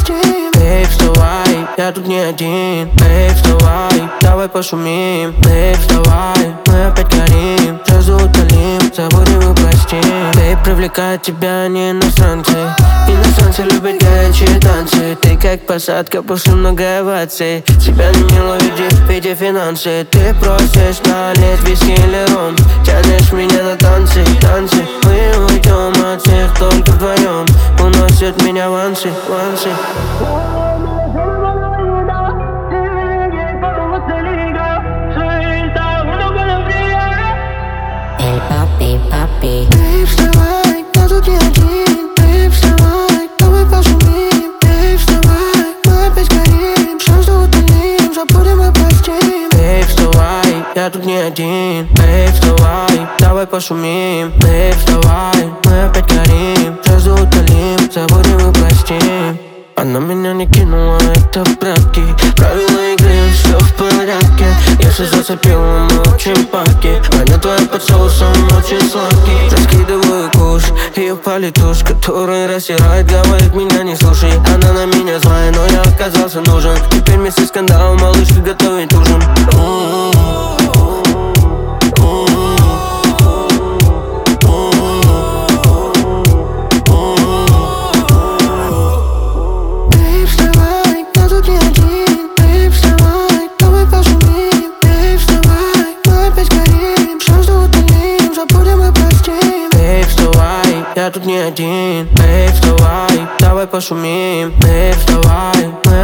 простим. Эй, вставай, я тут не один. Эй, вставай, давай пошумим. Эй, вставай, мы опять горим. Сразу утолим, забудем и простим. Эй, привлекает тебя не иностранцы. Иностранцы любят горячие танцы. Ты как посадка после много оваций. Тебя не ловит в виде финансы. Ты просишь налить виски или ром. Тянешь меня на танцы, танцы. Мы уйдем от всех только вдвоем. Уносят меня вансы, вансы. Эй, папи, папи. Эй, вставай, я тут не один. Эй, вставай, давай пошумим. Эй, вставай, мы опять горим. Сразу утолим, забудем и простим. Эй, вставай, я тут не один. Эй, вставай, давай пошумим. Эй, вставай, мы опять горим. Сразу утолим, забудем и простим. Она меня не кинула, это пранки. Правила игры, все в порядке. Если зацепила, мы очень паки. Аня твоя под соусом очень сладкий. Раскидываю куш, ее политуш, который рассирает, говорит, меня не слушай. Она на меня злая, но я оказался нужен. Теперь вместе скандал, малышка готовит ужин. Я тут не один. Эй, вставай, давай пошумим. Эй, вставай, мы